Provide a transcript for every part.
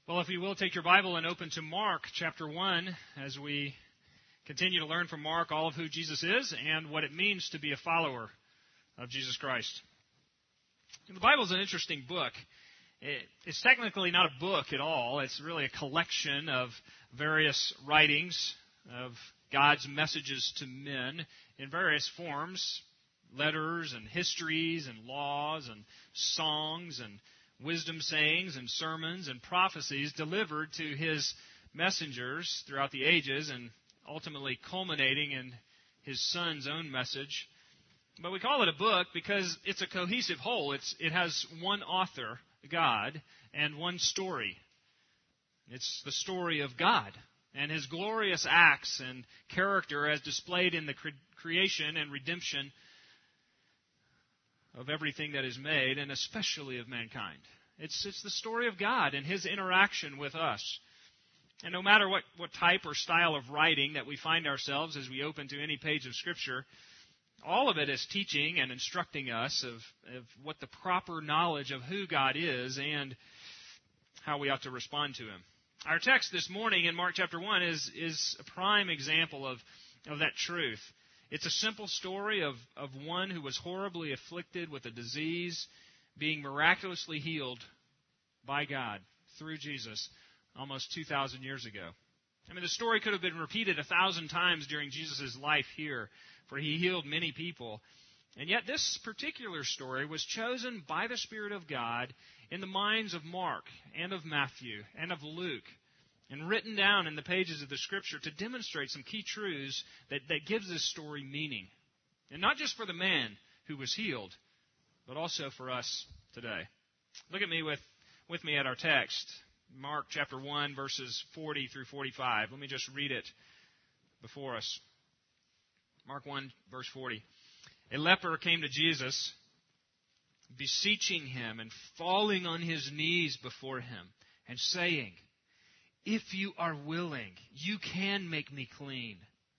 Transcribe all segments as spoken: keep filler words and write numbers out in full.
Well, if you will, take your Bible and open to Mark chapter one as we continue to learn from Mark all of who Jesus is and what it means to be a follower of Jesus Christ. And the Bible is an interesting book. It, it's technically not a book at all. It's really a collection of various writings of God's messages to men in various forms, letters and histories and laws and songs and wisdom sayings and sermons and prophecies delivered to his messengers throughout the ages and ultimately culminating in his Son's own message. But we call it a book because it's a cohesive whole. It's, it has one author, God, and one story. It's the story of God and His glorious acts and character as displayed in the cre- creation and redemption of everything that is made, and especially of mankind. It's, it's the story of God and His interaction with us. And no matter what, what type or style of writing that we find ourselves as we open to any page of Scripture, all of it is teaching and instructing us of, of what the proper knowledge of who God is and how we ought to respond to Him. Our text this morning in Mark chapter one is, is a prime example of, of that truth. It's a simple story of, of one who was horribly afflicted with a disease being miraculously healed by God through Jesus almost two thousand years ago. I mean, the story could have been repeated a thousand times during Jesus' life here, for He healed many people. And yet this particular story was chosen by the Spirit of God in the minds of Mark and of Matthew and of Luke, and written down in the pages of the Scripture to demonstrate some key truths that, that gives this story meaning. And not just for the man who was healed, but also for us today. Look at me with, with me at our text, Mark chapter one, verses forty through forty-five. Let me just read it before us. Mark one, verse forty. A leper came to Jesus, beseeching Him and falling on his knees before Him, and saying, "If you are willing, you can make me clean."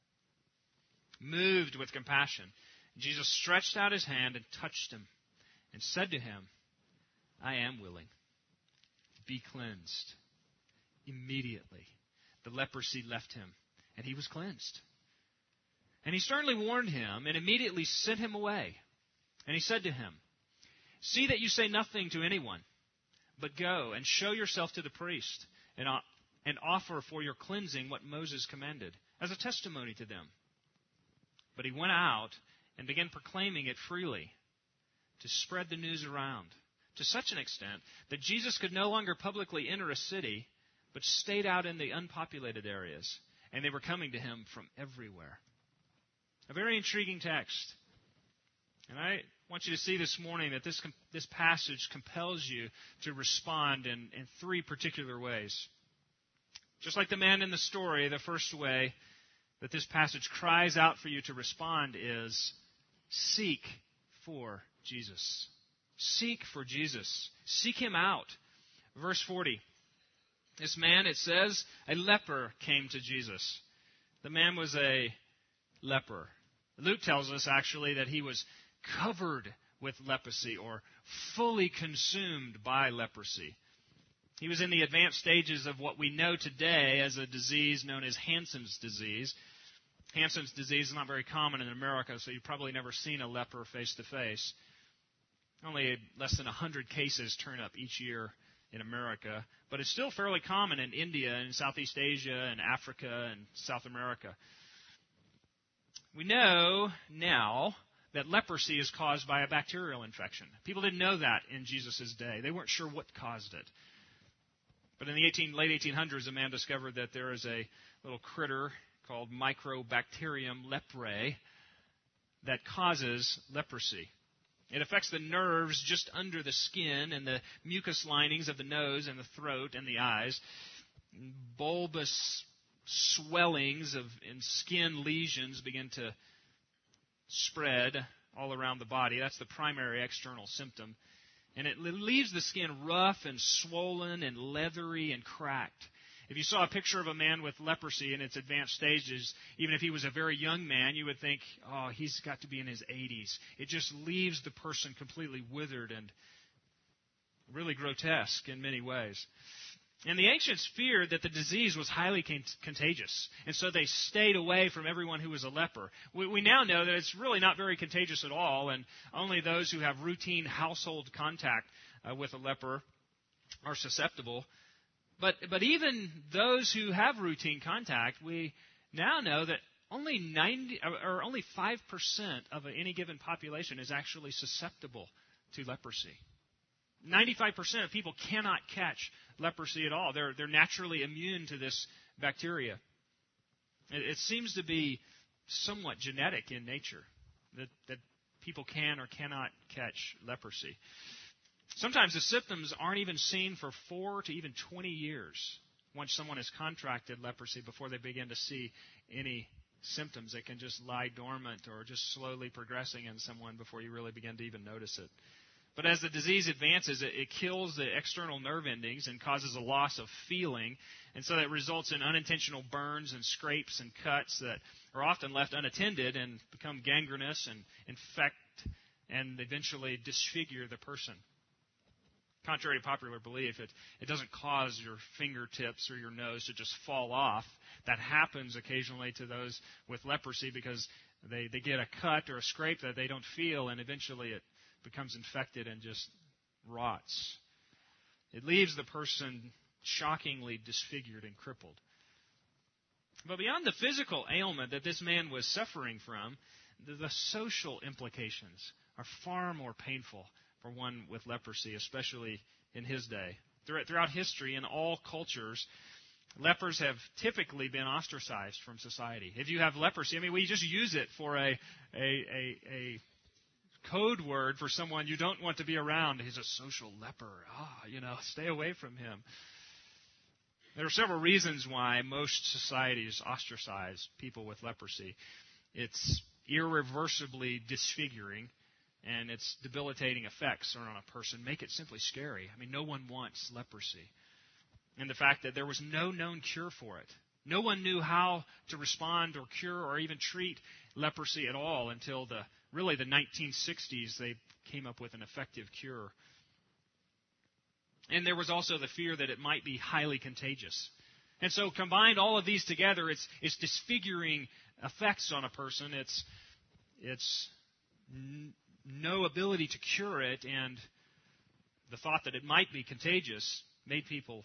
Moved with compassion, Jesus stretched out His hand and touched him, and said to him, "I am willing. Be cleansed." Immediately, the leprosy left him, and he was cleansed. And He sternly warned him, and immediately sent him away. And He said to him, "See that you say nothing to anyone, but go and show yourself to the priest, and and offer for your cleansing what Moses commanded, as a testimony to them." But he went out and began proclaiming it freely, to spread the news around, to such an extent that Jesus could no longer publicly enter a city, but stayed out in the unpopulated areas, and they were coming to Him from everywhere. A very intriguing text. And I want you to see this morning that this, this passage compels you to respond in, in three particular ways. Just like the man in the story, the first way that this passage cries out for you to respond is seek for Jesus. Seek for Jesus. Seek Him out. Verse forty. This man, it says, a leper came to Jesus. The man was a leper. Luke tells us actually that he was covered with leprosy or fully consumed by leprosy. He was in the advanced stages of what we know today as a disease known as Hansen's disease. Hansen's disease is not very common in America, so you've probably never seen a leper face to face. Only less than one hundred cases turn up each year in America, but it's still fairly common in India and Southeast Asia and Africa and South America. We know now that leprosy is caused by a bacterial infection. People didn't know that in Jesus' day. They weren't sure what caused it. But in the eighteen, late eighteen hundreds, a man discovered that there is a little critter called Mycobacterium leprae that causes leprosy. It affects the nerves just under the skin and the mucous linings of the nose and the throat and the eyes. Bulbous swellings of and skin lesions begin to spread all around the body. That's the primary external symptom. And it leaves the skin rough and swollen and leathery and cracked. If you saw a picture of a man with leprosy in its advanced stages, even if he was a very young man, you would think, oh, he's got to be in his eighties. It just leaves the person completely withered and really grotesque in many ways. And the ancients feared that the disease was highly con- contagious, and so they stayed away from everyone who was a leper. We, we now know that it's really not very contagious at all, and only those who have routine household contact uh, with a leper are susceptible. But but even those who have routine contact, we now know that only ninety or only five percent of any given population is actually susceptible to leprosy. ninety-five percent of people cannot catch leprosy at all. They're they're naturally immune to this bacteria. It, it seems to be somewhat genetic in nature that that people can or cannot catch leprosy. Sometimes the symptoms aren't even seen for four to even twenty years once someone has contracted leprosy before they begin to see any symptoms. They can just lie dormant or just slowly progressing in someone before you really begin to even notice it. But as the disease advances, it, it kills the external nerve endings and causes a loss of feeling. And so that results in unintentional burns and scrapes and cuts that are often left unattended and become gangrenous and infect and eventually disfigure the person. Contrary to popular belief, it, it doesn't cause your fingertips or your nose to just fall off. That happens occasionally to those with leprosy because they, they get a cut or a scrape that they don't feel, and eventually it becomes infected and just rots. It leaves the person shockingly disfigured and crippled. But beyond the physical ailment that this man was suffering from, the, the social implications are far more painful for one with leprosy, especially in his day. Throughout history, in all cultures, lepers have typically been ostracized from society. If you have leprosy, I mean, we just use it for a a a, a code word for someone you don't want to be around. He's a social leper. Ah, you know, stay away from him. There are several reasons why most societies ostracize people with leprosy. It's irreversibly disfiguring, and its debilitating effects on a person make it simply scary. I mean, no one wants leprosy. And the fact that there was no known cure for it. No one knew how to respond or cure or even treat leprosy at all until the really the nineteen sixties. They came up with an effective cure. And there was also the fear that it might be highly contagious. And so combined all of these together, it's it's disfiguring effects on a person. It's it's n- no ability to cure it, and the thought that it might be contagious made people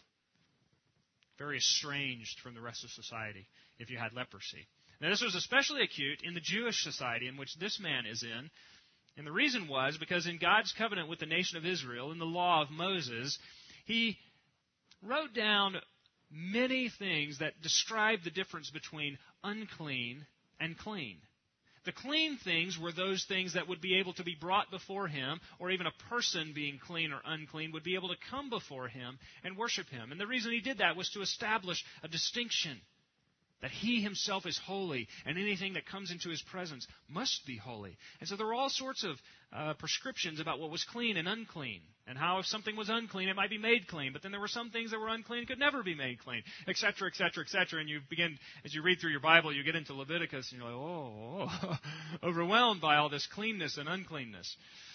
very estranged from the rest of society if you had leprosy. Now, this was especially acute in the Jewish society in which this man is in. And the reason was because in God's covenant with the nation of Israel, in the law of Moses, he wrote down many things that describe the difference between unclean and clean. The clean things were those things that would be able to be brought before him, or even a person being clean or unclean would be able to come before him and worship him. And the reason he did that was to establish a distinction, that he himself is holy, and anything that comes into his presence must be holy. And so there were all sorts of uh, prescriptions about what was clean and unclean, and how if something was unclean, it might be made clean. But then there were some things that were unclean and could never be made clean, et cetera, et cetera, et cetera. And you begin, as you read through your Bible, you get into Leviticus, and you're like, oh, oh overwhelmed by all this cleanness and uncleanness.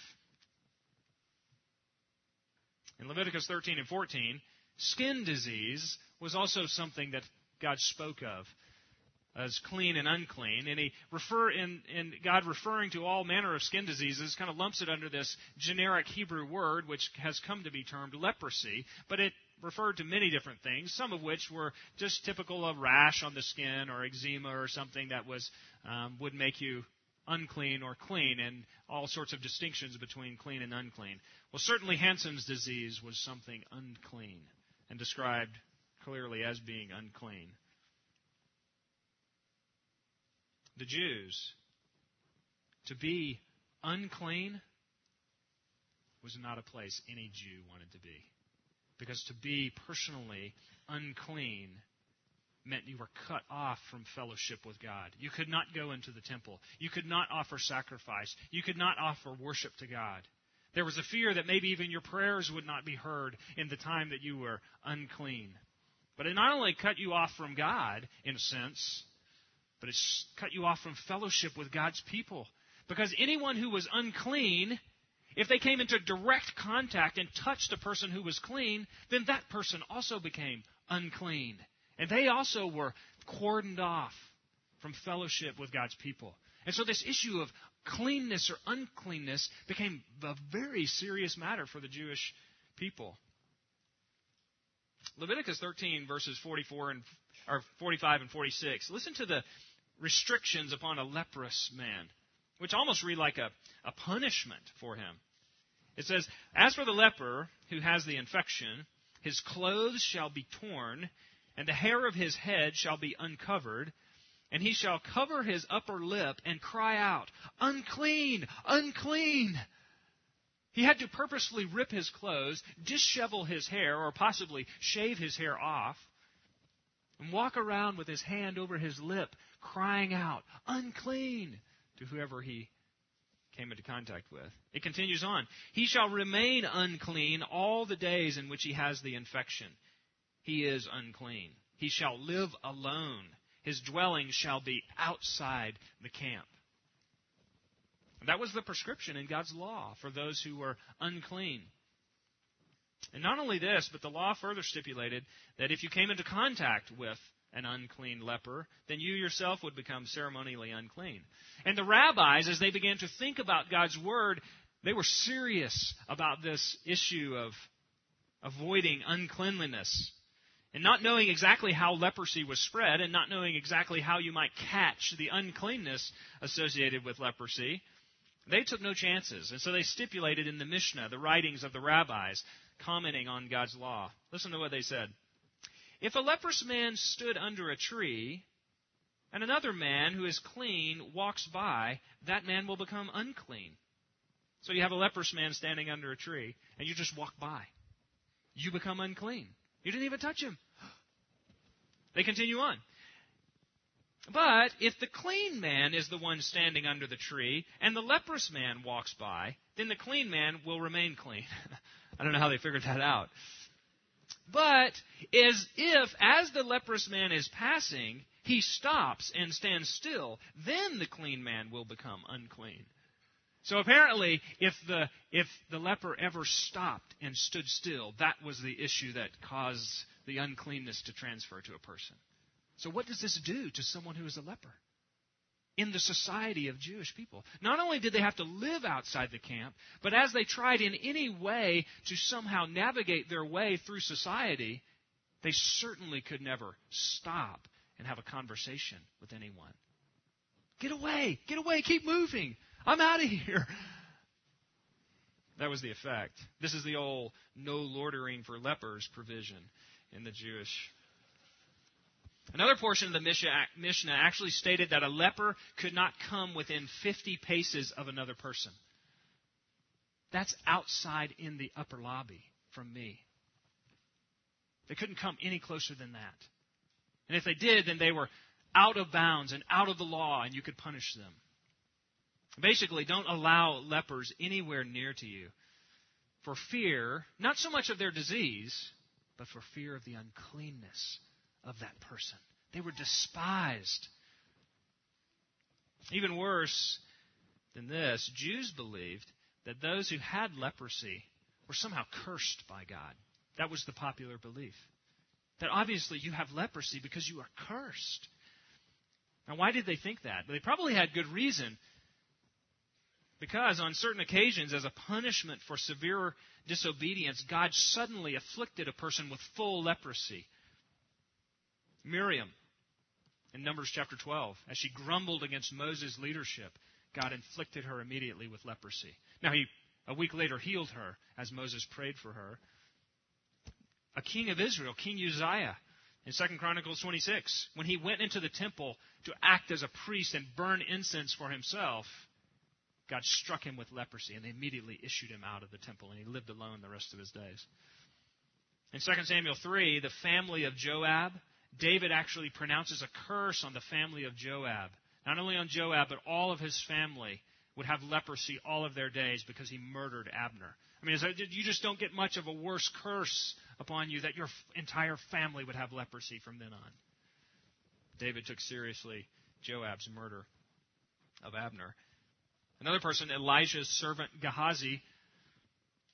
In Leviticus thirteen and fourteen, skin disease was also something that God spoke of as clean and unclean, and he refer in, in God referring to all manner of skin diseases kind of lumps it under this generic Hebrew word, which has come to be termed leprosy, but it referred to many different things, some of which were just typical of rash on the skin or eczema or something that was um, would make you unclean or clean, and all sorts of distinctions between clean and unclean. Well, certainly Hansen's disease was something unclean and described clearly as being unclean. The Jews, to be unclean was not a place any Jew wanted to be. Because to be personally unclean meant you were cut off from fellowship with God. You could not go into the temple. You could not offer sacrifice. You could not offer worship to God. There was a fear that maybe even your prayers would not be heard in the time that you were unclean. But it not only cut you off from God, in a sense, but it cut you off from fellowship with God's people. Because anyone who was unclean If they came into direct contact and touched a person who was clean, then that person also became unclean. And they also were cordoned off from fellowship with God's people. And so this issue of cleanness or uncleanness became a very serious matter for the Jewish people. Leviticus thirteen, verses forty-four and or forty-five and forty-six. Listen to the restrictions upon a leprous man, which almost read like a, a punishment for him. It says, "As for the leper who has the infection, his clothes shall be torn, and the hair of his head shall be uncovered, and he shall cover his upper lip and cry out, 'Unclean! Unclean!' He had to purposefully rip his clothes, dishevel his hair, or possibly shave his hair off, and walk around with his hand over his lip, crying out, 'Unclean!' to whoever he came into contact with." It continues on. "He shall remain unclean all the days in which he has the infection. He is unclean. He shall live alone. His dwelling shall be outside the camp." That was the prescription in God's law for those who were unclean. And not only this, but the law further stipulated that if you came into contact with an unclean leper, then you yourself would become ceremonially unclean. And the rabbis, as they began to think about God's word, they were serious about this issue of avoiding uncleanliness. And not knowing exactly how leprosy was spread, and not knowing exactly how you might catch the uncleanness associated with leprosy, they took no chances. And so they stipulated in the Mishnah, the writings of the rabbis, commenting on God's law. Listen to what they said. "If a leprous man stood under a tree, and another man who is clean walks by, that man will become unclean." So you have a leprous man standing under a tree, and you just walk by. You become unclean. You didn't even touch him. They continue on. "But if the clean man is the one standing under the tree, and the leprous man walks by, then the clean man will remain clean." I don't know how they figured that out. "But as if, as the leprous man is passing, he stops and stands still, then the clean man will become unclean." So apparently, if the if the leper ever stopped and stood still, that was the issue that caused the uncleanness to transfer to a person. So what does this do to someone who is a leper in the society of Jewish people? Not only did they have to live outside the camp, but as they tried in any way to somehow navigate their way through society, they certainly could never stop and have a conversation with anyone. Get away! Get away! Keep moving! I'm out of here! That was the effect. This is the old no loitering for lepers provision in the Jewish. Another portion of the Mishnah actually stated that a leper could not come within fifty paces of another person. That's outside in the upper lobby from me. They couldn't come any closer than that. And if they did, then they were out of bounds and out of the law, and you could punish them. Basically, don't allow lepers anywhere near to you for fear, not so much of their disease, but for fear of the uncleanness of that person. They were despised. Even worse than this, Jews believed that those who had leprosy were somehow cursed by God. That was the popular belief. That obviously you have leprosy because you are cursed. Now, why did they think that? They probably had good reason. Because on certain occasions, as a punishment for severe disobedience, God suddenly afflicted a person with full leprosy. Miriam, in Numbers chapter twelve, as she grumbled against Moses' leadership, God inflicted her immediately with leprosy. Now, he a week later healed her as Moses prayed for her. A king of Israel, King Uzziah, in Second Chronicles twenty-six, when he went into the temple to act as a priest and burn incense for himself, God struck him with leprosy, and they immediately issued him out of the temple, and he lived alone the rest of his days. In Second Samuel three, the family of Joab, David actually pronounces a curse on the family of Joab. Not only on Joab, but all of his family would have leprosy all of their days because he murdered Abner. I mean, you just don't get much of a worse curse upon you that your entire family would have leprosy from then on. David took seriously Joab's murder of Abner. Another person, Elijah's servant Gehazi,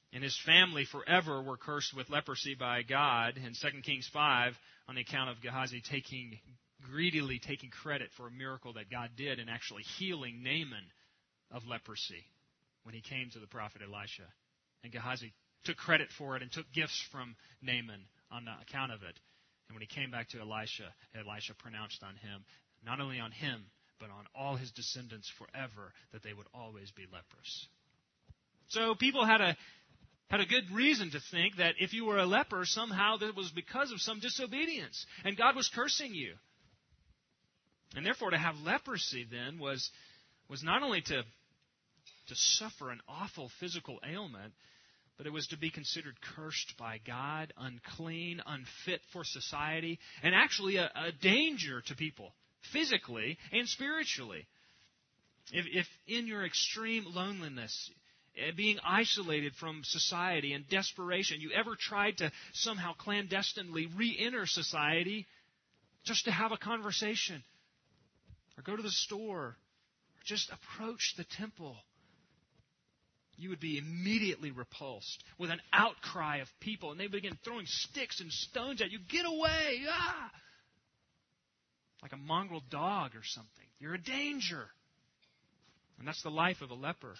And his family forever were cursed with leprosy by God in Second Kings five on the account of Gehazi taking greedily taking credit for a miracle that God did in actually healing Naaman of leprosy when he came to the prophet Elisha. And Gehazi took credit for it and took gifts from Naaman on the account of it. And when he came back to Elisha, Elisha pronounced on him, not only on him, but on all his descendants forever, that they would always be leprous. So people had a had a good reason to think that if you were a leper, somehow that was because of some disobedience, and God was cursing you. And therefore, to have leprosy then was was not only to to suffer an awful physical ailment, but it was to be considered cursed by God, unclean, unfit for society, and actually a, a danger to people, physically and spiritually. If, if in your extreme loneliness, being isolated from society and desperation, you ever tried to somehow clandestinely re-enter society just to have a conversation, or go to the store, or just approach the temple, you would be immediately repulsed with an outcry of people, and they begin throwing sticks and stones at you. Get away! Ah! Like a mongrel dog or something. You're a danger. And that's the life of a leper.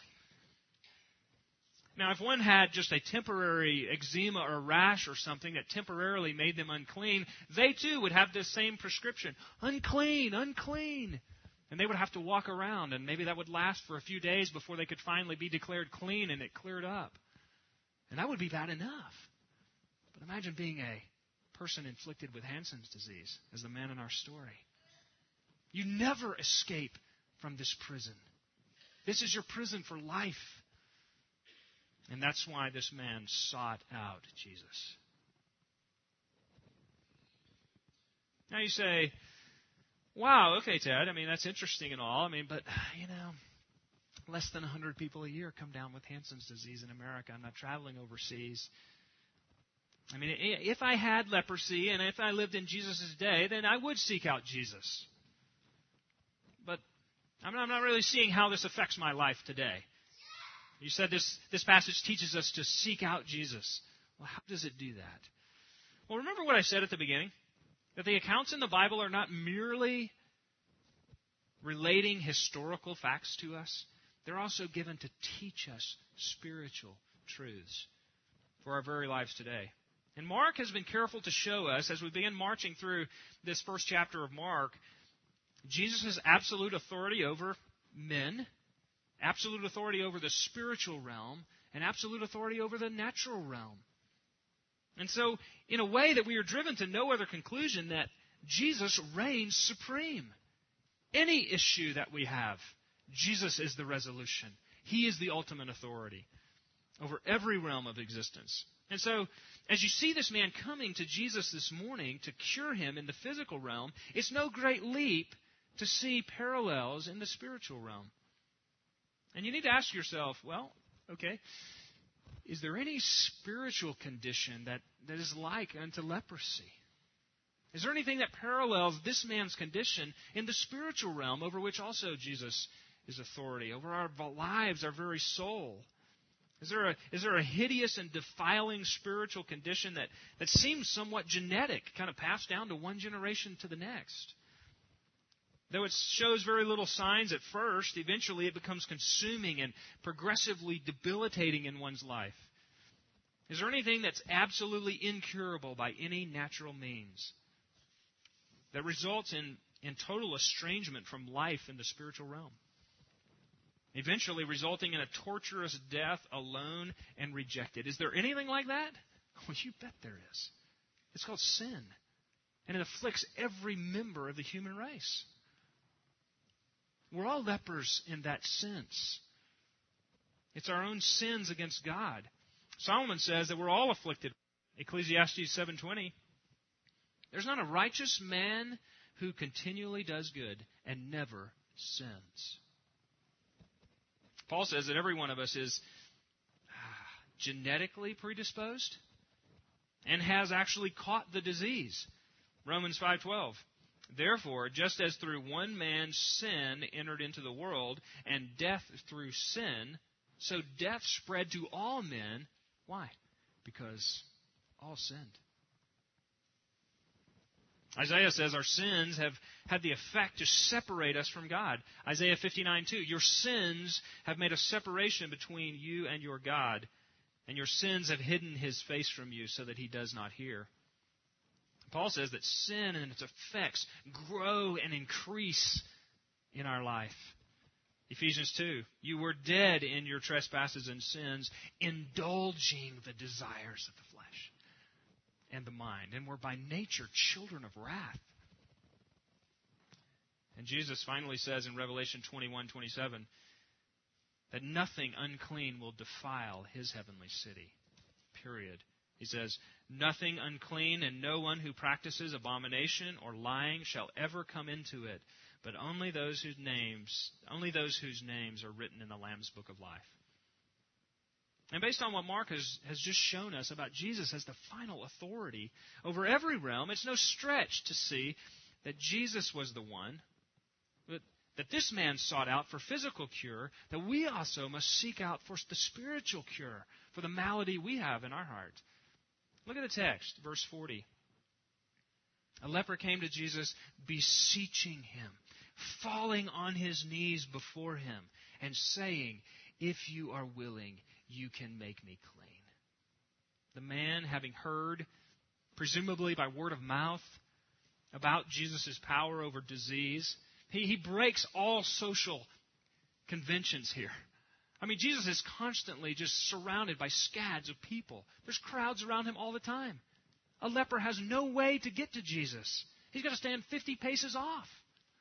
Now, if one had just a temporary eczema or rash or something that temporarily made them unclean, they too would have this same prescription. Unclean, unclean. And they would have to walk around, and maybe that would last for a few days before they could finally be declared clean and it cleared up. And that would be bad enough. But imagine being a person inflicted with Hansen's disease, as the man in our story. You never escape from this prison. This is your prison for life. And that's why this man sought out Jesus. Now you say, wow, okay, Ted, I mean, that's interesting and all. I mean, but, you know, less than one hundred people a year come down with Hansen's disease in America. I'm not traveling overseas. I mean, if I had leprosy and if I lived in Jesus' day, then I would seek out Jesus. But I'm not, I'm not really seeing how this affects my life today. You said this, this passage teaches us to seek out Jesus. Well, how does it do that? Well, remember what I said at the beginning? That the accounts in the Bible are not merely relating historical facts to us. They're also given to teach us spiritual truths for our very lives today. And Mark has been careful to show us, as we begin marching through this first chapter of Mark, Jesus' absolute authority over men, absolute authority over the spiritual realm, and absolute authority over the natural realm. And so, in a way that we are driven to no other conclusion that Jesus reigns supreme. Any issue that we have, Jesus is the resolution. He is the ultimate authority over every realm of existence. And so, as you see this man coming to Jesus this morning to cure him in the physical realm, it's no great leap to see parallels in the spiritual realm. And you need to ask yourself, well, okay, is there any spiritual condition that, that is like unto leprosy? Is there anything that parallels this man's condition in the spiritual realm over which also Jesus is authority, over our lives, our very soul? Is there a, is there a hideous and defiling spiritual condition that, that seems somewhat genetic, kind of passed down to one generation to the next? Though it shows very little signs at first, eventually it becomes consuming and progressively debilitating in one's life. Is there anything that's absolutely incurable by any natural means that results in, in total estrangement from life in the spiritual realm, eventually resulting in a torturous death alone and rejected? Is there anything like that? Well, you bet there is. It's called sin, and it afflicts every member of the human race. We're all lepers in that sense. It's our own sins against God. Solomon says that we're all afflicted. Ecclesiastes seven twenty. There's not a righteous man who continually does good and never sins. Paul says that every one of us is genetically predisposed and has actually caught the disease. Romans five twelve. Therefore, just as through one man's sin entered into the world, and death through sin, so death spread to all men Why? Because all sinned. Isaiah says our sins have had the effect to separate us from God. Isaiah fifty-nine two, your sins have made a separation between you and your God, and your sins have hidden His face from you so that He does not hear. Paul says that sin and its effects grow and increase in our life. Ephesians two, you were dead in your trespasses and sins, indulging the desires of the flesh and the mind, and were by nature children of wrath. And Jesus finally says in Revelation twenty-one twenty-seven that nothing unclean will defile His heavenly city. Period. He says, nothing unclean and no one who practices abomination or lying shall ever come into it, but only those whose names, only those whose names are written in the Lamb's Book of Life. And based on what Mark has, has just shown us about Jesus as the final authority over every realm, it's no stretch to see that Jesus was the one, that, that this man sought out for physical cure, that we also must seek out for the spiritual cure for the malady we have in our heart. Look at the text, verse forty. A leper came to Jesus, beseeching Him, falling on his knees before Him, and saying, if you are willing, you can make me clean. The man, having heard, presumably by word of mouth, about Jesus' power over disease, he, he breaks all social conventions here. I mean, Jesus is constantly just surrounded by scads of people. There's crowds around Him all the time. A leper has no way to get to Jesus. He's got to stand fifty paces off.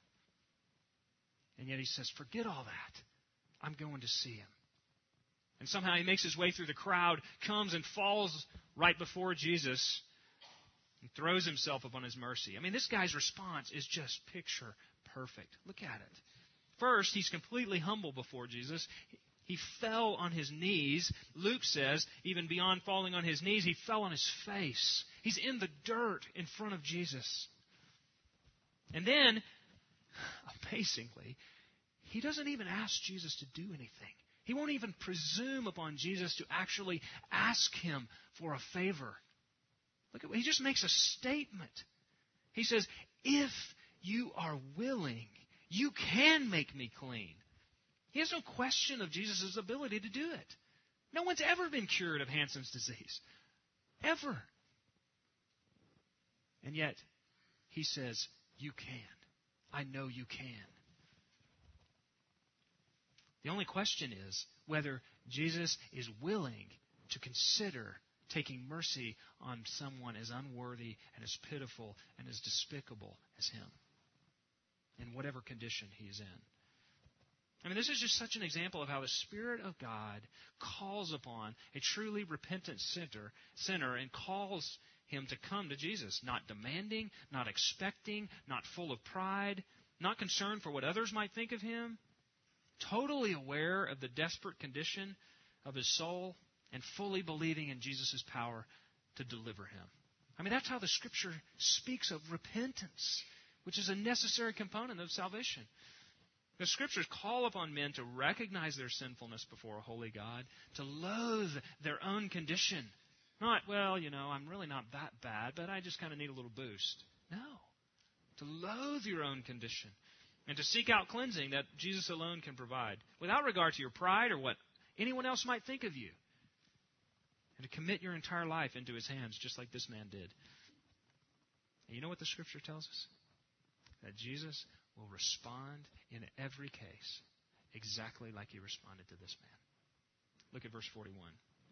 And yet He says, forget all that. I'm going to see Him. And somehow He makes His way through the crowd, comes and falls right before Jesus, and throws Himself upon His mercy. I mean, this guy's response is just picture perfect. Look at it. First, he's completely humble before Jesus. He fell on his knees. Luke says, even beyond falling on his knees, he fell on his face. He's in the dirt in front of Jesus. And then, amazingly, he doesn't even ask Jesus to do anything. He won't even presume upon Jesus to actually ask Him for a favor. Look at, he just makes a statement. He says, if you are willing, you can make me clean. He has no question of Jesus' ability to do it. No one's ever been cured of Hansen's disease. Ever. And yet, He says, you can. I know you can. The only question is whether Jesus is willing to consider taking mercy on someone as unworthy and as pitiful and as despicable as him, in whatever condition he's in. I mean, this is just such an example of how the Spirit of God calls upon a truly repentant sinner, sinner and calls him to come to Jesus, not demanding, not expecting, not full of pride, not concerned for what others might think of him, totally aware of the desperate condition of his soul and fully believing in Jesus' power to deliver him. I mean, that's how the Scripture speaks of repentance, which is a necessary component of salvation. The Scriptures call upon men to recognize their sinfulness before a holy God, to loathe their own condition. Not, well, you know, I'm really not that bad, but I just kind of need a little boost. No. To loathe your own condition and to seek out cleansing that Jesus alone can provide, without regard to your pride or what anyone else might think of you. And to commit your entire life into His hands, just like this man did. And you know what the Scripture tells us? That Jesus will respond in every case exactly like He responded to this man. Look at verse forty-one.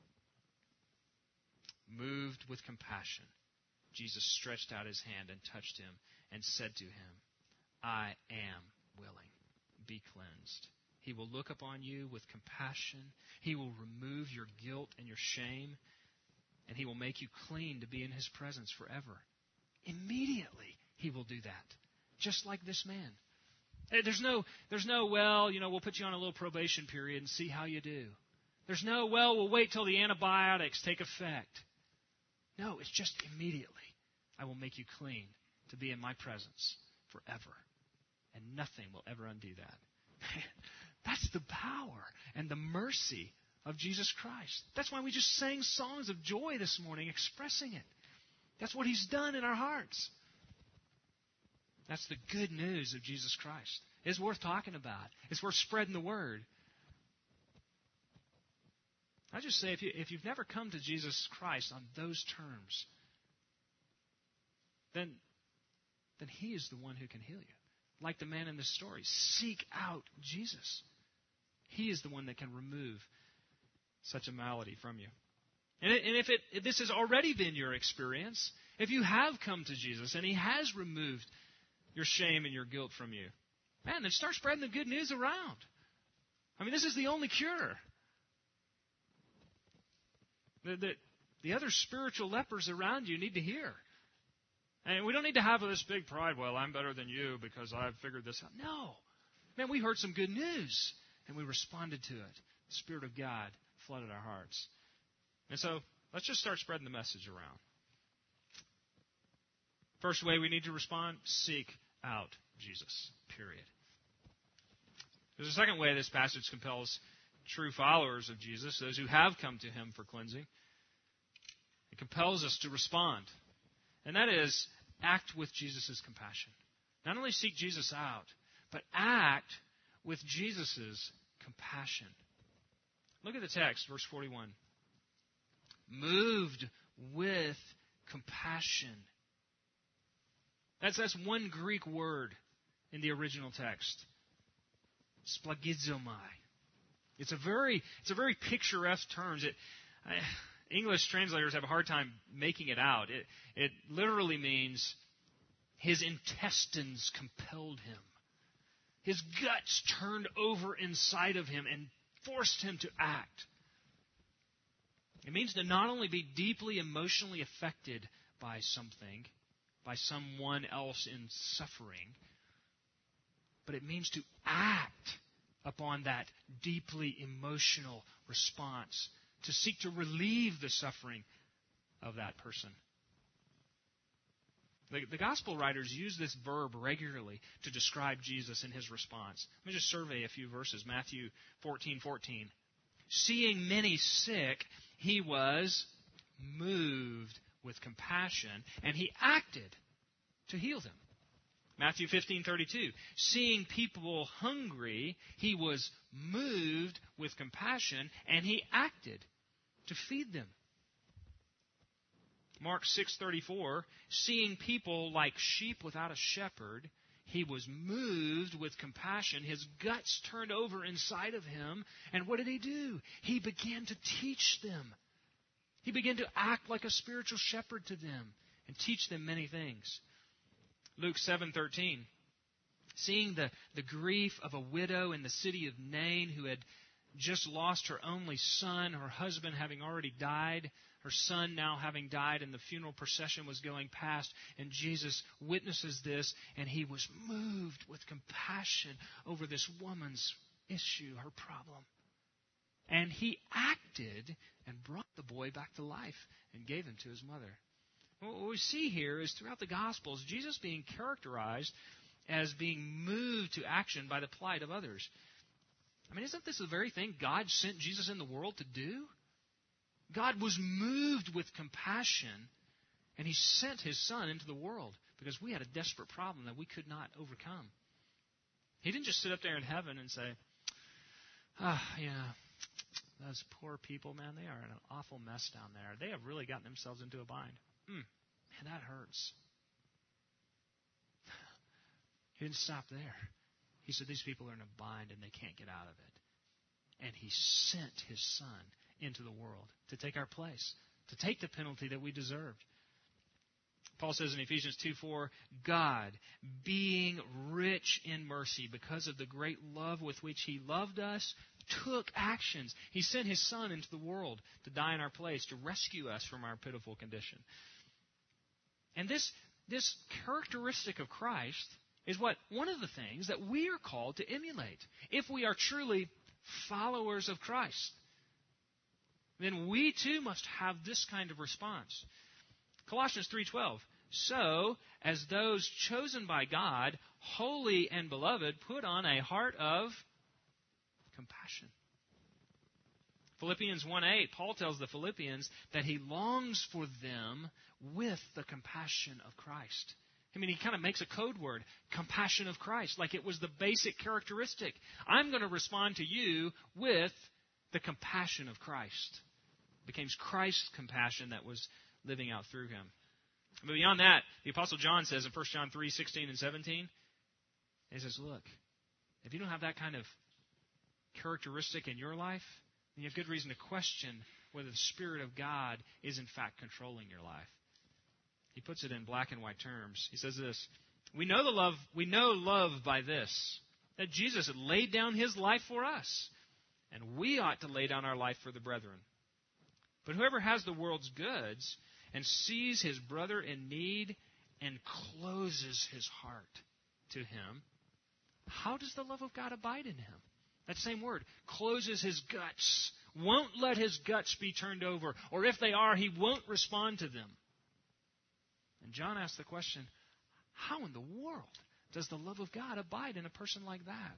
Moved with compassion, Jesus stretched out His hand and touched him and said to him, I am willing. Be cleansed. He will look upon you with compassion. He will remove your guilt and your shame, and He will make you clean to be in His presence forever. Immediately, He will do that, just like this man. There's no, there's no, well, you know, we'll put you on a little probation period and see how you do. There's no, well, we'll wait till the antibiotics take effect. No, it's just immediately. I will make you clean to be in My presence forever. And nothing will ever undo that. That's the power and the mercy of Jesus Christ. That's why we just sang songs of joy this morning, expressing it. That's what He's done in our hearts. That's the good news of Jesus Christ. It's worth talking about. It's worth spreading the word. I just say, if, you, if you've never come to Jesus Christ on those terms, then, then He is the one who can heal you. Like the man in this story, seek out Jesus. He is the one that can remove such a malady from you. And, it, and if, it, if this has already been your experience, if you have come to Jesus and He has removed your shame and your guilt from you, man, then start spreading the good news around. I mean, this is the only cure. The, the, the other spiritual lepers around you need to hear. And we don't need to have this big pride, well, I'm better than you because I've figured this out. No. Man, we heard some good news, and we responded to it. The Spirit of God flooded our hearts. And so, let's just start spreading the message around. First way we need to respond, seek out Jesus, period. There's a second way this passage compels true followers of Jesus, those who have come to Him for cleansing. It compels us to respond. And that is, act with Jesus' compassion. Not only seek Jesus out, but act with Jesus' compassion. Look at the text, verse forty-one. Moved with compassion. That's, that's one Greek word in the original text. Splagizomai. It's a very, it's a very picturesque term. It, I, English translators have a hard time making it out. It, it literally means His intestines compelled Him. His guts turned over inside of Him and forced Him to act. It means to not only be deeply emotionally affected by something, by someone else in suffering, but it means to act upon that deeply emotional response, to seek to relieve the suffering of that person. The, the gospel writers use this verb regularly to describe Jesus and His response. Let me just survey a few verses. Matthew fourteen fourteen. Seeing many sick, He was moved with compassion, and He acted to heal them. Matthew fifteen thirty-two. Seeing people hungry, He was moved with compassion, and He acted to feed them. Mark six thirty-four. Seeing people like sheep without a shepherd, He was moved with compassion. His guts turned over inside of Him. And what did He do? He began to teach them. He began to act like a spiritual shepherd to them and teach them many things. Luke seven thirteen. Seeing the, the grief of a widow in the city of Nain who had just lost her only son, her husband having already died, her son now having died, and the funeral procession was going past, and Jesus witnesses this, and He was moved with compassion over this woman's issue, her problem. And He acted and brought the boy back to life and gave him to his mother. What we see here is throughout the Gospels, Jesus being characterized as being moved to action by the plight of others. I mean, isn't this the very thing God sent Jesus in the world to do? God was moved with compassion, and He sent His Son into the world because we had a desperate problem that we could not overcome. He didn't just sit up there in heaven and say, ah, oh, yeah, those poor people, man, they are in an awful mess down there. They have really gotten themselves into a bind. Mm, man, that hurts. He didn't stop there. He said these people are in a bind and they can't get out of it. And He sent His Son into the world to take our place, to take the penalty that we deserved. Paul says in Ephesians two four, God, being rich in mercy because of the great love with which He loved us, took actions. He sent His Son into the world to die in our place, to rescue us from our pitiful condition. And this, this characteristic of Christ is what one of the things that we are called to emulate. If we are truly followers of Christ, then we too must have this kind of response. Colossians three twelve. So, as those chosen by God, holy and beloved, put on a heart of compassion. Philippians one eight, Paul tells the Philippians that he longs for them with the compassion of Christ. I mean, he kind of makes a code word, compassion of Christ, like it was the basic characteristic. I'm going to respond to you with the compassion of Christ. It became Christ's compassion that was living out through him. But beyond that, the Apostle John says in First John three sixteen and seventeen, he says, look, if you don't have that kind of characteristic in your life, then you have good reason to question whether the Spirit of God is in fact controlling your life. He puts it in black and white terms. He says this, we know the love, we know love by this, that Jesus had laid down his life for us, and we ought to lay down our life for the brethren. But whoever has the world's goods and sees his brother in need and closes his heart to him, how does the love of God abide in him? That same word, closes his guts, won't let his guts be turned over, or if they are, he won't respond to them. And John asks the question, how in the world does the love of God abide in a person like that?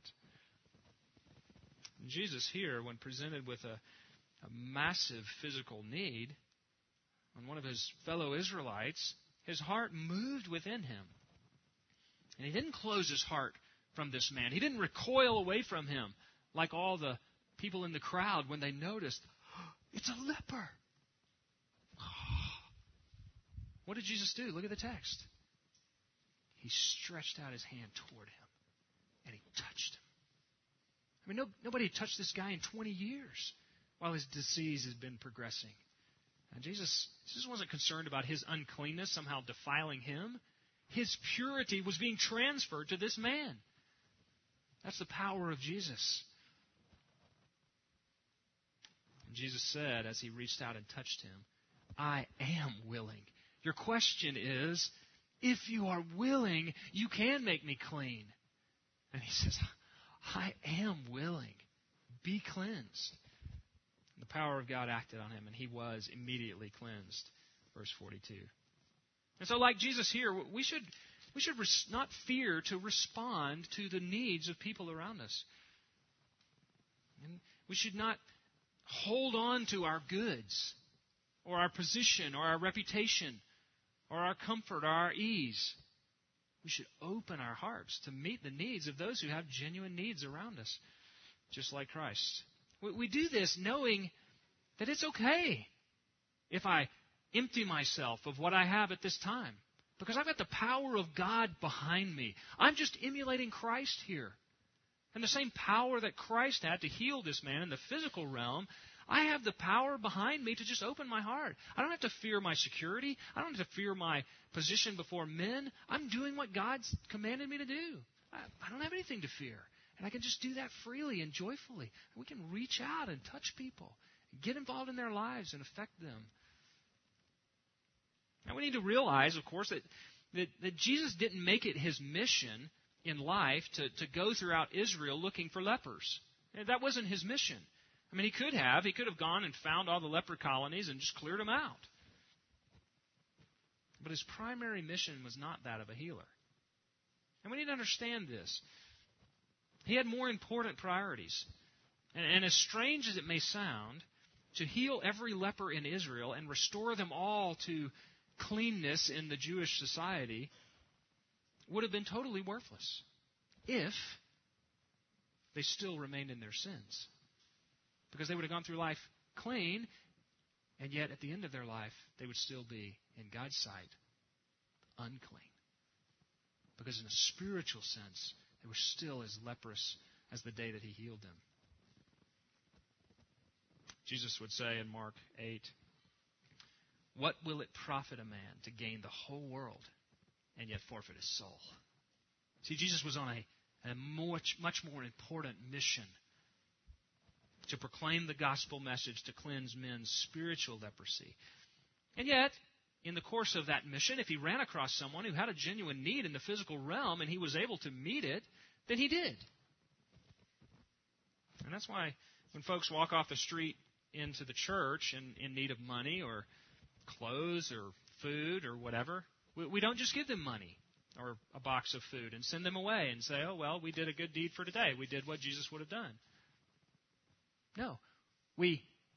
And Jesus here, when presented with a, a massive physical need on one of his fellow Israelites, his heart moved within him. And he didn't close his heart from this man. He didn't recoil away from him like all the people in the crowd when they noticed, oh, it's a leper. What did Jesus do? Look at the text. He stretched out his hand toward him, and he touched him. I mean, no, nobody touched this guy in twenty years while his disease has been progressing. And Jesus, Jesus wasn't concerned about his uncleanness somehow defiling him. His purity was being transferred to this man. That's the power of Jesus. And Jesus said, as he reached out and touched him, I am willing. Your question is, if you are willing, you can make me clean. And he says, I am willing. Be cleansed. And the power of God acted on him, and he was immediately cleansed. Verse forty-two. And so like Jesus here, we should, we should res- not fear to respond to the needs of people around us. And we should not hold on to our goods or our position or our reputation or our comfort or our ease. We should open our hearts to meet the needs of those who have genuine needs around us, just like Christ. We, we do this knowing that it's okay if I empty myself of what I have at this time, because I've got the power of God behind me. I'm just emulating Christ here. And the same power that Christ had to heal this man in the physical realm, I have the power behind me to just open my heart. I don't have to fear my security. I don't have to fear my position before men. I'm doing what God's commanded me to do. I, I don't have anything to fear. And I can just do that freely and joyfully. We can reach out and touch people, get involved in their lives and affect them. Now we need to realize, of course, that, that, that Jesus didn't make it his mission in life to, to go throughout Israel looking for lepers. That wasn't his mission. I mean, he could have. He could have gone and found all the leper colonies and just cleared them out. But his primary mission was not that of a healer. And we need to understand this. He had more important priorities. And, and as strange as it may sound, to heal every leper in Israel and restore them all to cleanness in the Jewish society would have been totally worthless if they still remained in their sins. Because they would have gone through life clean, and yet at the end of their life, they would still be, in God's sight, unclean. Because in a spiritual sense, they were still as leprous as the day that he healed them. Jesus would say in Mark eight, what will it profit a man to gain the whole world and yet forfeit his soul? See, Jesus was on a, a much, much more important mission to proclaim the gospel message to cleanse men's spiritual leprosy. And yet, in the course of that mission, if he ran across someone who had a genuine need in the physical realm and he was able to meet it, then he did. And that's why when folks walk off the street into the church in, in need of money or clothes or food or whatever, we, we don't just give them money or a box of food and send them away and say, oh, well, we did a good deed for today. We did what Jesus would have done. No, we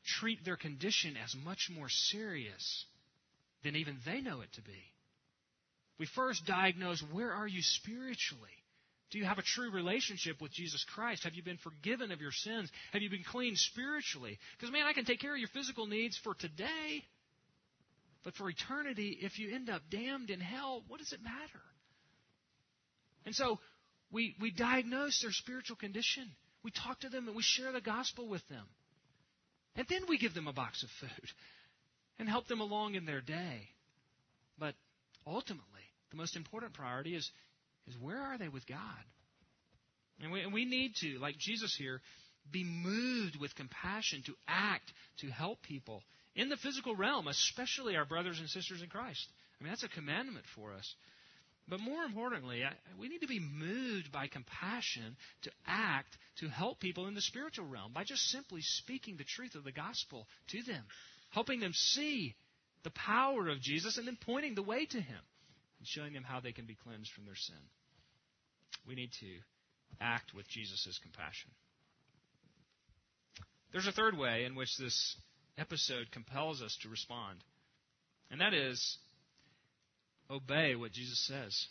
treat their condition as much more serious than even they know it to be. We first diagnose, where are you spiritually? Do you have a true relationship with Jesus Christ? Have you been forgiven of your sins? Have you been clean spiritually? Because, man, I can take care of your physical needs for today, but for eternity, if you end up damned in hell, what does it matter? And so we, we diagnose their spiritual condition. We talk to them and we share the gospel with them. And then we give them a box of food and help them along in their day. But ultimately, the most important priority is, is where are they with God? And we, and we need to, like Jesus here, be moved with compassion to act, to help people in the physical realm, especially our brothers and sisters in Christ. I mean, that's a commandment for us. But more importantly, I, we need to be moved by compassion to act, to help people in the spiritual realm by just simply speaking the truth of the gospel to them, helping them see the power of Jesus and then pointing the way to Him and showing them how they can be cleansed from their sin. We need to act with Jesus' compassion. There's a third way in which this episode compels us to respond, and that is obey what Jesus says.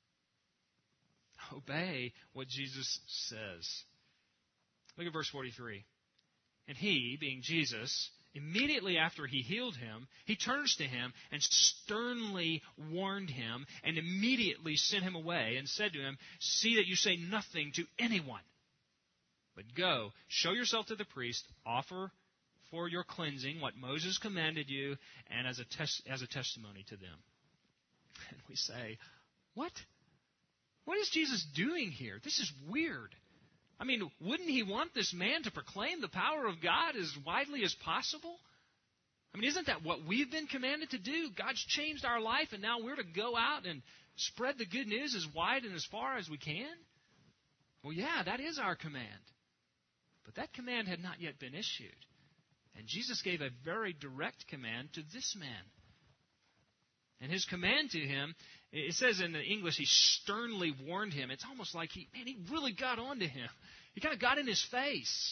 Obey what Jesus says. Look at verse forty-three. And he, being Jesus, immediately after he healed him, he turns to him and sternly warned him and immediately sent him away and said to him, see that you say nothing to anyone, but go, show yourself to the priest, offer for your cleansing what Moses commanded you, and as a tes- as a testimony to them. And we say, what? What is Jesus doing here? This is weird. I mean, wouldn't he want this man to proclaim the power of God as widely as possible? I mean, isn't that what we've been commanded to do? God's changed our life, and now we're to go out and spread the good news as wide and as far as we can? Well, yeah, that is our command. But that command had not yet been issued. And Jesus gave a very direct command to this man. And his command to him, it says in the English, he sternly warned him. It's almost like he, man, he really got on to him. He kind of got in his face.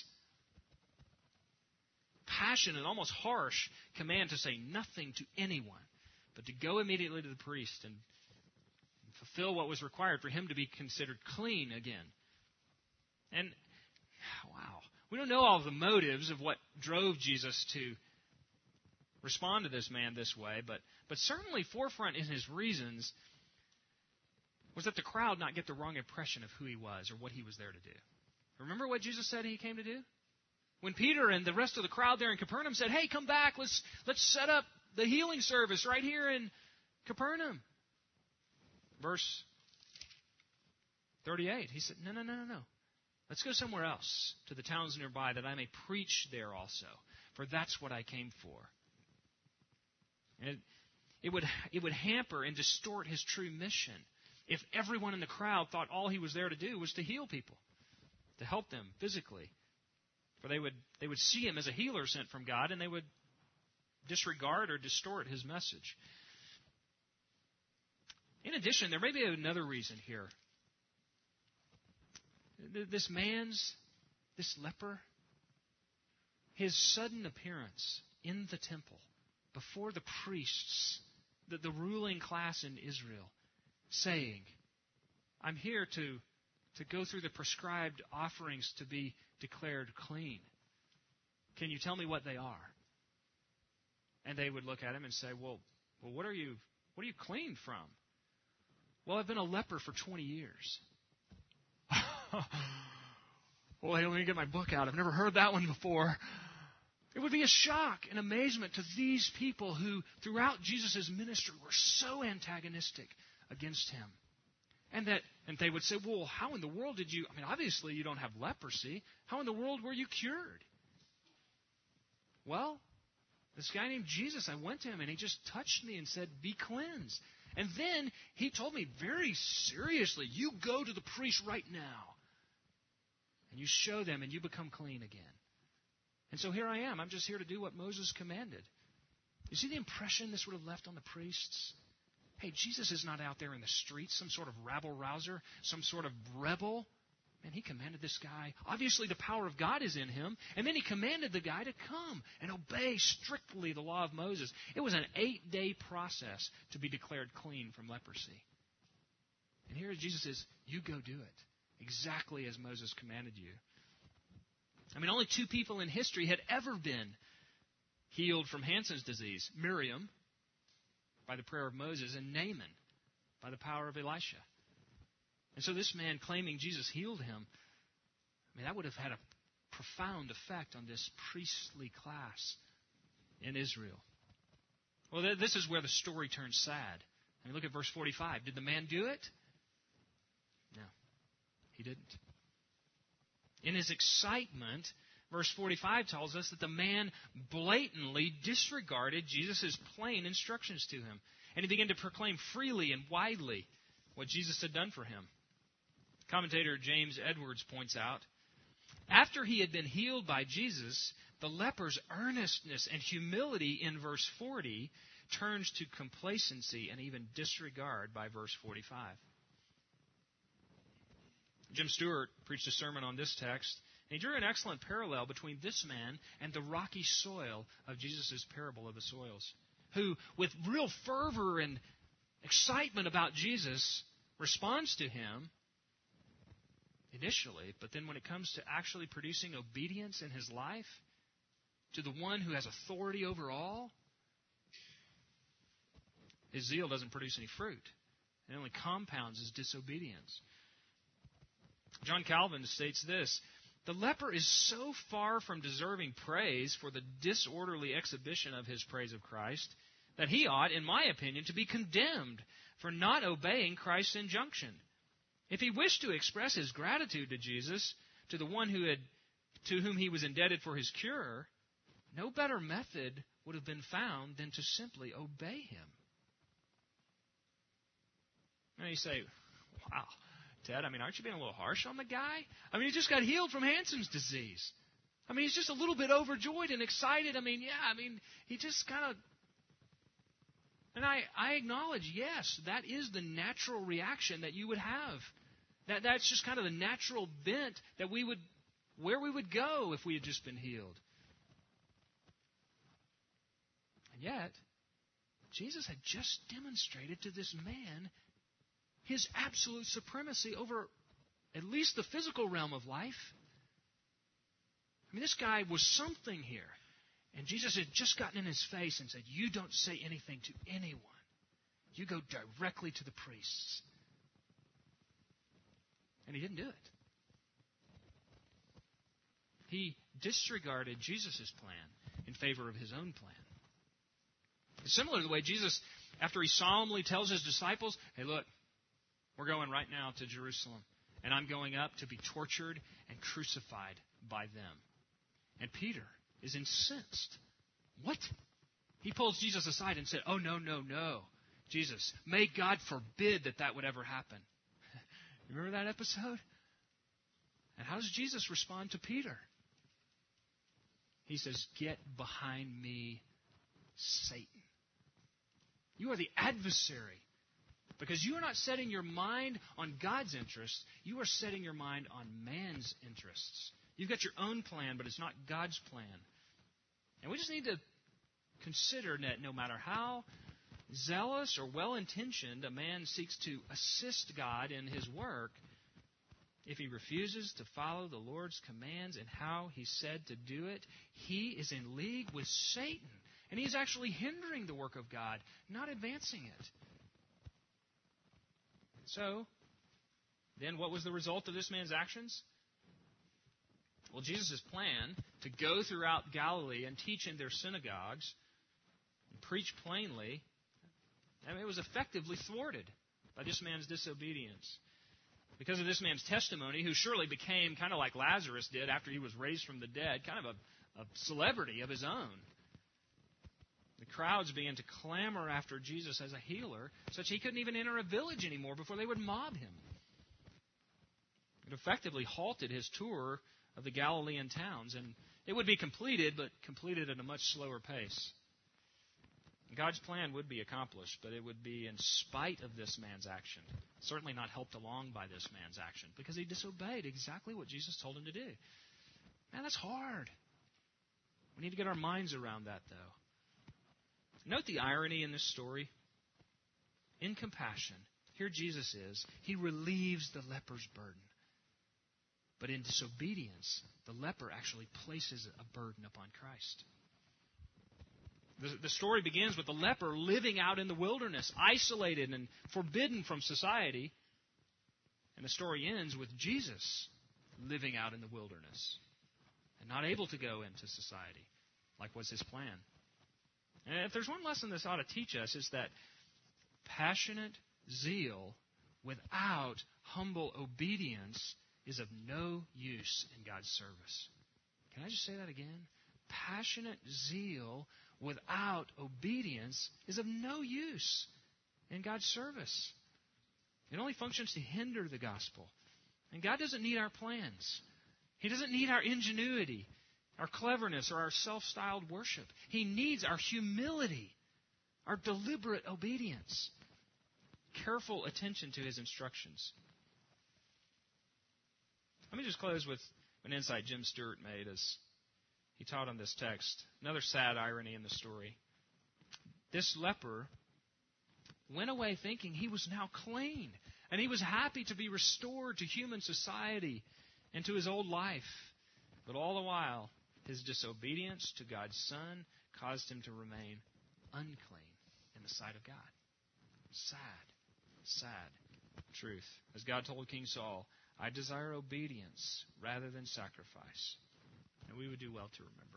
Passionate, almost harsh command to say nothing to anyone, but to go immediately to the priest and fulfill what was required for him to be considered clean again. And, wow, we don't know all of the motives of what drove Jesus to respond to this man this way, but, but certainly forefront in his reasons was that the crowd not get the wrong impression of who he was or what he was there to do. Remember what Jesus said he came to do? When Peter and the rest of the crowd there in Capernaum said, hey, come back, let's, let's set up the healing service right here in Capernaum. Verse thirty-eight, he said, no, no, no, no, no. Let's go somewhere else, to the towns nearby, that I may preach there also, for that's what I came for. And it, it would it would hamper and distort his true mission if everyone in the crowd thought all he was there to do was to heal people, to help them physically. For they would they would see him as a healer sent from God, and they would disregard or distort his message. In addition, there may be another reason here. This man's, this leper, his sudden appearance in the temple before the priests, the, the ruling class in Israel, saying, I'm here to, to go through the prescribed offerings to be declared clean. Can you tell me what they are? And they would look at him and say, well, well what are you what are you clean from? Well, I've been a leper for twenty years. Well, hey, let me get my book out. I've never heard that one before. It would be a shock and amazement to these people who, throughout Jesus' ministry, were so antagonistic against him. And that, and they would say, well, how in the world did you, I mean, obviously you don't have leprosy. How in the world were you cured? Well, this guy named Jesus, I went to him and he just touched me and said, be cleansed. And then he told me very seriously, you go to the priest right now. And you show them and you become clean again. And so here I am. I'm just here to do what Moses commanded. You see the impression this would have left on the priests? Hey, Jesus is not out there in the streets, some sort of rabble-rouser, some sort of rebel. Man, he commanded this guy. Obviously, the power of God is in him. And then he commanded the guy to come and obey strictly the law of Moses. It was an eight-day process to be declared clean from leprosy. And here Jesus says, you go do it, exactly as Moses commanded you. I mean, only two people in history had ever been healed from Hansen's disease. Miriam, by the prayer of Moses, and Naaman, by the power of Elisha. And so this man claiming Jesus healed him, I mean, that would have had a profound effect on this priestly class in Israel. Well, this is where the story turns sad. I mean, look at verse forty-five. Did the man do it? No, he didn't. In his excitement, verse forty-five tells us that the man blatantly disregarded Jesus' plain instructions to him. And he began to proclaim freely and widely what Jesus had done for him. Commentator James Edwards points out, after he had been healed by Jesus, the leper's earnestness and humility in verse forty turns to complacency and even disregard by verse forty-five. Jim Stewart preached a sermon on this text, and he drew an excellent parallel between this man and the rocky soil of Jesus' parable of the soils, who, with real fervor and excitement about Jesus, responds to him initially, but then when it comes to actually producing obedience in his life to the one who has authority over all, his zeal doesn't produce any fruit. It only compounds his disobedience. John Calvin states this, the leper is so far from deserving praise for the disorderly exhibition of his praise of Christ that he ought, in my opinion, to be condemned for not obeying Christ's injunction. If he wished to express his gratitude to Jesus, to the one who had, to whom he was indebted for his cure, no better method would have been found than to simply obey him. Now you say, wow, Ted, I mean, aren't you being a little harsh on the guy? I mean, he just got healed from Hansen's disease. I mean, he's just a little bit overjoyed and excited. I mean, yeah, I mean, he just kind of... And I, I acknowledge, yes, that is the natural reaction that you would have. That That's just kind of the natural bent that we would, where we would go if we had just been healed. And yet, Jesus had just demonstrated to this man his absolute supremacy over at least the physical realm of life. I mean, this guy was something here. And Jesus had just gotten in his face and said, you don't say anything to anyone. You go directly to the priests. And he didn't do it. He disregarded Jesus' plan in favor of his own plan. It's similar to the way Jesus, after he solemnly tells his disciples, hey, look, we're going right now to Jerusalem, and I'm going up to be tortured and crucified by them. And Peter is incensed. What? He pulls Jesus aside and said, oh, no, no, no. Jesus, may God forbid that that would ever happen. You remember that episode? And how does Jesus respond to Peter? He says, get behind me, Satan. You are the adversary. Because you are not setting your mind on God's interests. You are setting your mind on man's interests. You've got your own plan, but it's not God's plan. And we just need to consider that no matter how zealous or well-intentioned a man seeks to assist God in his work, if he refuses to follow the Lord's commands and how he said to do it, he is in league with Satan. And he's actually hindering the work of God, not advancing it. So, then what was the result of this man's actions? Well, Jesus' plan to go throughout Galilee and teach in their synagogues and preach plainly, I mean, it was effectively thwarted by this man's disobedience. Because of this man's testimony, who surely became kind of like Lazarus did after he was raised from the dead, kind of a, a celebrity of his own. The crowds began to clamor after Jesus as a healer, such he couldn't even enter a village anymore before they would mob him. It effectively halted his tour of the Galilean towns, and it would be completed, but completed at a much slower pace. God's plan would be accomplished, but it would be in spite of this man's action. Certainly not helped along by this man's action, because he disobeyed exactly what Jesus told him to do. Man, that's hard. We need to get our minds around that, though. Note the irony in this story. In compassion, here Jesus is. He relieves the leper's burden. But in disobedience, the leper actually places a burden upon Christ. The, the story begins with the leper living out in the wilderness, isolated and forbidden from society. And the story ends with Jesus living out in the wilderness and not able to go into society, like was his plan. And if there's one lesson this ought to teach us, it's that passionate zeal without humble obedience is of no use in God's service. Can I just say that again? Passionate zeal without obedience is of no use in God's service. It only functions to hinder the gospel. And God doesn't need our plans. He doesn't need our ingenuity, our cleverness, or our self-styled worship. He needs our humility, our deliberate obedience, careful attention to His instructions. Let me just close with an insight Jim Stewart made as he taught on this text. Another sad irony in the story. This leper went away thinking he was now clean, and he was happy to be restored to human society and to his old life. But all the while, his disobedience to God's Son caused him to remain unclean in the sight of God. Sad, sad truth. As God told King Saul, I desire obedience rather than sacrifice. And we would do well to remember